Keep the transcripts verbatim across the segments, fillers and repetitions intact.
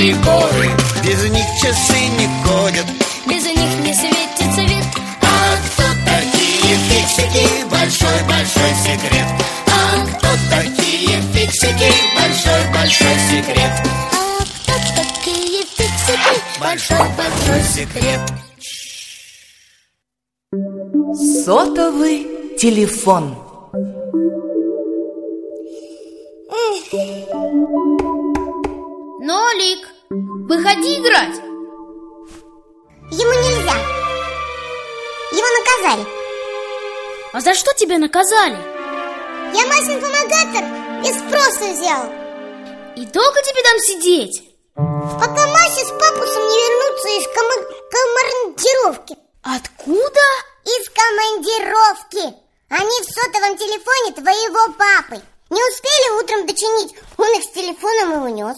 приборы. Без них часы не ходят, без них не светится вид. А кто такие фиксики? Большой-большой секрет. А кто такие фиксики? Большой-большой секрет. А кто такие фиксики? Большой-большой секрет. Сотовый телефон. Нолик, выходи играть. Ему нельзя. Его наказали. А за что тебя наказали? Я Масин помогатор без спроса взял. И долго тебе там сидеть? Пока Мася с папусом не вернутся из кома- командировки. Откуда? Из командировки. Они в сотовом телефоне твоего папы. Не успели утром дочинить, он их с телефоном и унес.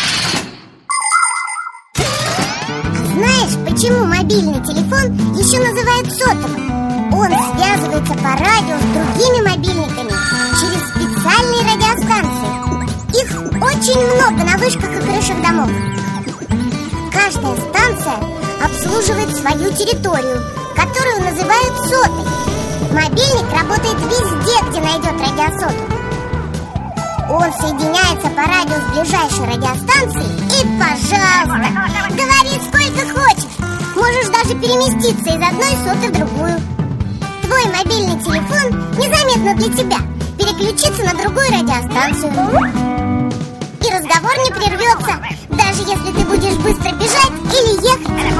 Знаешь, почему мобильный телефон еще называют сотовым? Он связывается по радио с другими мобильниками через специальные радиостанции. Их очень много на вышках и крышах домов. Каждая станция обслуживает свою территорию, которую называют сотой. Мобильник работает везде, где найдет радиосоту. Он соединяется по радио с ближайшей радиостанцией и, пожалуйста, говори сколько хочешь. Можешь даже переместиться из одной соты в другую. Твой мобильный телефон незаметно для тебя переключится на другую радиостанцию. И разговор не прервется, даже если ты будешь быстро бежать или ехать.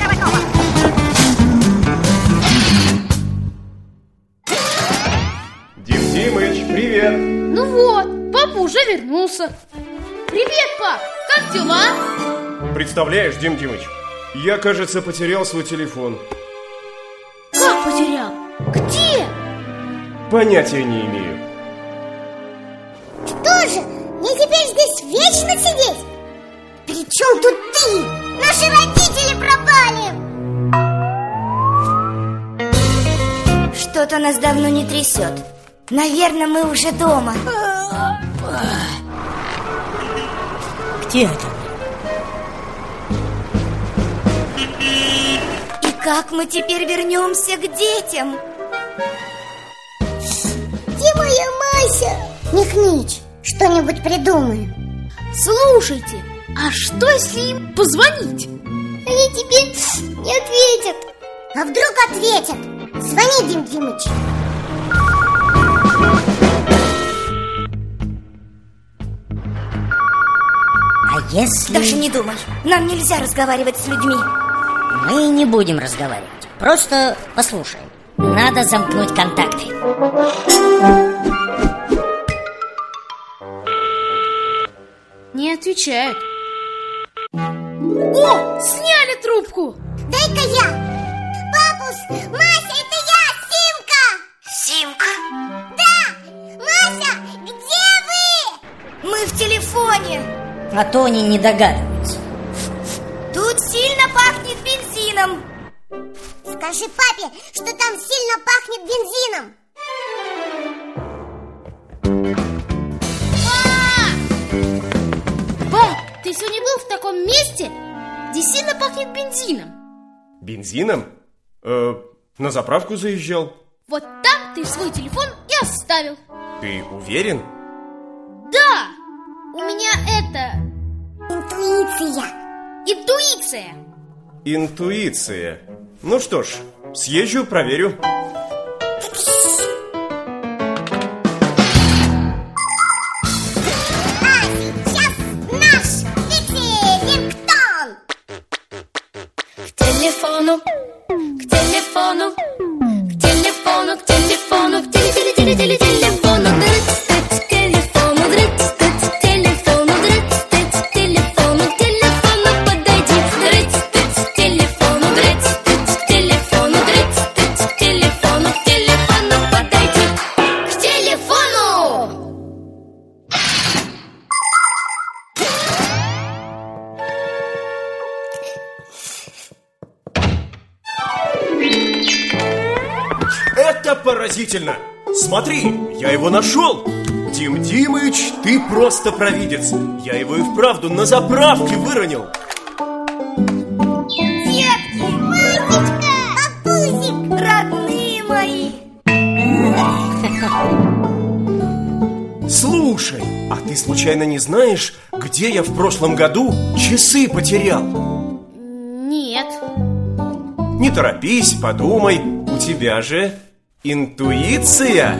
Дим Димыч, привет! Ну вот, папа уже вернулся. Привет, пап, как дела? Представляешь, Дим Димыч, я, кажется, потерял свой телефон. Как потерял? Где? Понятия не имею. Что же, мне теперь здесь вечно сидеть? При чем тут ты? Наши родители пропали. Что-то нас давно не трясет. Наверное, мы уже дома. Где это? И как мы теперь вернемся к детям? Где моя Мася? Не хнычь, что-нибудь придумаем. Слушайте, а что если им позвонить? Они тебе не ответят. А вдруг ответят? Звони, Дим Димыч. А если... Даже не думай, нам нельзя разговаривать с людьми. Мы не будем разговаривать, просто послушаем. Надо замкнуть контакты. Не отвечают. О, сняли трубку. Дай-ка я. Папус, Мася, это я, Симка. Симка? Да, Мася, где вы? Мы в телефоне. А то они не догадываются. Тут сильно пахнет бензином. Скажи папе, что там сильно пахнет бензином. Пап, ты сегодня был в таком месте, где сильно пахнет бензином? Бензином? Э, на заправку заезжал. Вот там ты свой телефон и оставил. Ты уверен? Да, у меня это... Интуиция. Интуиция. Интуиция. Ну что ж, съезжу, проверю. К телефону, к телефону, к телефону, к телефону, к теле-теле-теле-теле телефону, дрыц-тыц, телефону, дрыц-тыц, телефону, дрыц-тыц, телефону, к телефону подойди, дрыц-тыц, телефону, дрыц-тыц, телефону, дрыц-тыц, телефону, к телефону подойди, к телефону. Это поразительно! Смотри, я его нашел! Дим Димыч, ты просто провидец. Я его и вправду на заправке выронил. Детки, Масечка, папусик, родные мои. Слушай, а ты случайно не знаешь, где я в прошлом году часы потерял? Нет. Не торопись, подумай. У тебя же интуиция.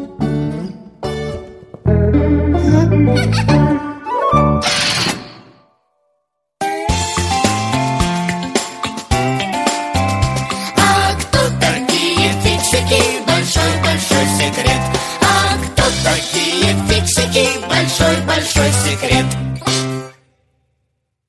А кто такие фиксики? Большой-большой секрет. А кто такие фиксики? Большой-большой секрет.